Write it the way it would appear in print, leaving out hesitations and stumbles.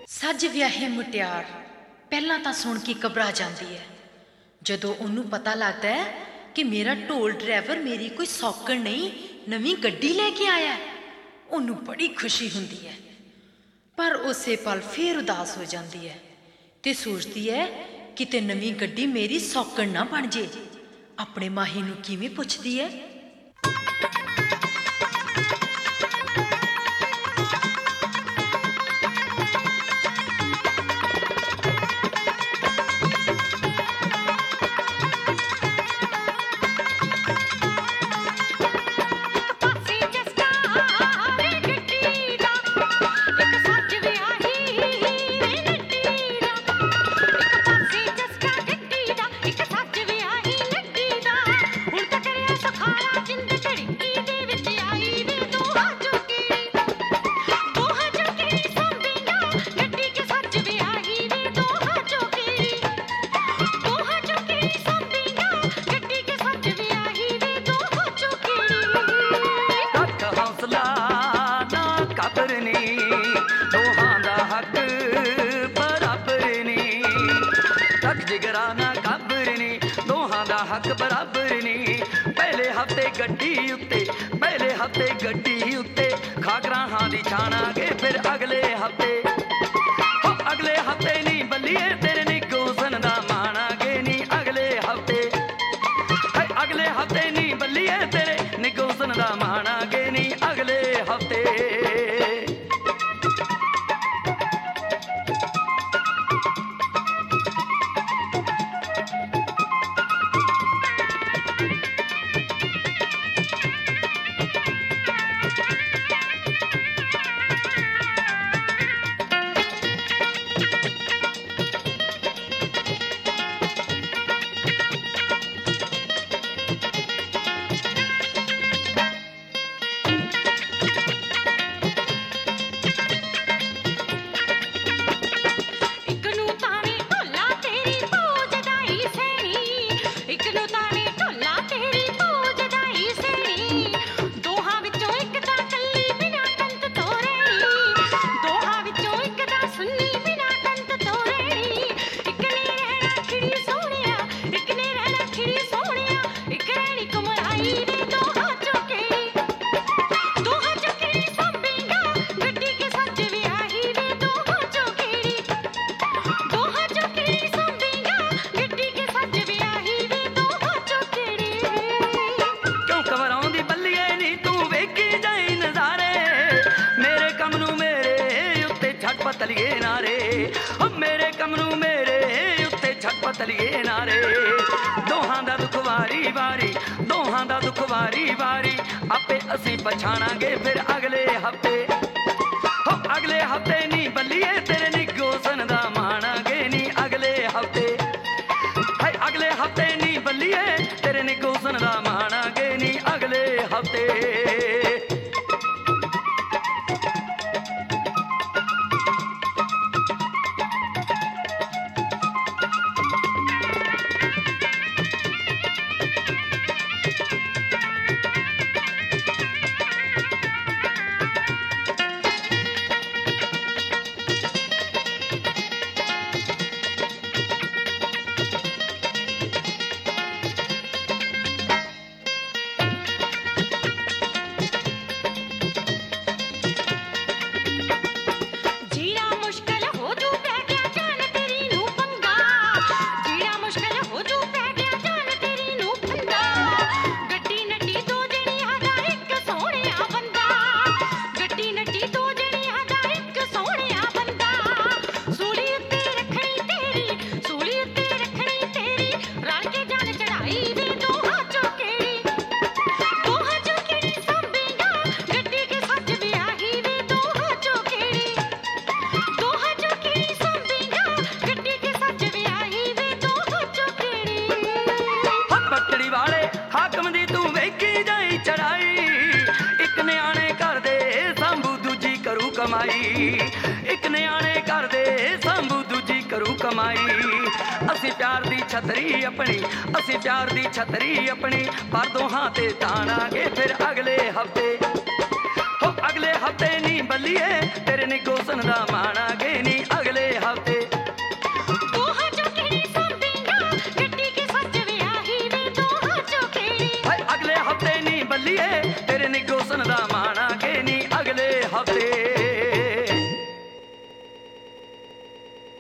ਸੱਜ ਵਿਆਹੀ ਮੁਟਿਆਰ ਪਹਿਲਾਂ ਤਾਂ ਸੁਣ ਕੇ ਘਬਰਾ ਜਾਂਦੀ ਹੈ। ਜਦੋਂ ਉਹਨੂੰ ਪਤਾ ਲੱਗਦਾ ਹੈ ਕਿ ਮੇਰਾ ਢੋਲ ਡਰਾਈਵਰ ਮੇਰੀ ਕੋਈ ਸੌਕਣ ਨਹੀਂ ਨਵੀਂ ਗੱਡੀ ਲੈ ਕੇ ਆਇਆ, ਉਹਨੂੰ ਬੜੀ ਖੁਸ਼ੀ ਹੁੰਦੀ ਹੈ। ਪਰ ਉਸੇ ਪਲ ਫੇਰ ਉਦਾਸ ਹੋ ਜਾਂਦੀ ਹੈ ਤੇ ਸੋਚਦੀ ਹੈ ਕਿਤੇ ਨਵੀਂ ਗੱਡੀ ਮੇਰੀ ਸੌਕਣ ਨਾ ਬਣ ਜੇ। ਆਪਣੇ ਮਾਹੀ ਨੂੰ ਕਿਵੇਂ ਪੁੱਛਦੀ ਹੈ? ਗੱਡੀ ਉੱਤੇ ਖਾਗਰਾਹਾਂ ਦੀ ਛਾਣਾਂਗੇ ਫਿਰ ਅਗਲੇ ਹਫਤੇ ਨੀ ਬੱਲੀਏ ਤੇਰੇ ਨਿਗੋਸਨ ਦਾ ਮਾਣਾਂਗੇ ਨੀ ਅਗਲੇ ਹਫਤੇ ਨੀ ਬੱਲੀਏ ਤੇਰੇ ਨਿਗੋਸਨ ਦਾ ਮਾਣਾਂਗੇ ਨੀ ਅਗਲੇ ਹਫਤੇ। ਮੇਰੇ ਕਮ ਨੂੰ ਮੇਰੇ ਉੱਤੇ ਛਟਪਟਲੀਏ ਨਾਰੇ ਦੋਹਾਂ ਦਾ ਦੁੱਖ ਵਾਰੀ ਵਾਰੀ ਆਪੇ ਅਸੀਂ ਪਛਾਣਾਂਗੇ ਫਿਰ ਅਗਲੇ ਹਫਤੇ ਨੀ ਬੱਲੀਏ ਤੇਰੇ ਨਿਗੋਸਨ ਦਾ ਮਾਣਾਂਗੇ ਨੀ ਅਗਲੇ ਹਫਤੇ ਨੀ ਬੱਲੀਏ ਤੇਰੇ ਨਿਗੋਸਨ ਦਾ ਮਾਣਾਂਗੇ ਨੀ ਅਗਲੇ ਹਫਤੇ। ਇੱਕ ਨਿਆਣੇ ਕਰਦੇ ਸੰਭੂ ਦੂਜੀ ਕਰੂ ਕਮਾਈ। ਅਸੀਂ ਪਿਆਰ ਦੀ ਛਤਰੀ ਆਪਣੀ ਪਰ ਦੋਹਾਂ ਤੇ ਤਾਣਾਂਗੇ ਫਿਰ ਅਗਲੇ ਹਫਤੇ ਨੀ ਬੱਲੀਏ ਤੇਰੇ ਨਿਗੋਸਨ ਦਾ ਮਾਣਾ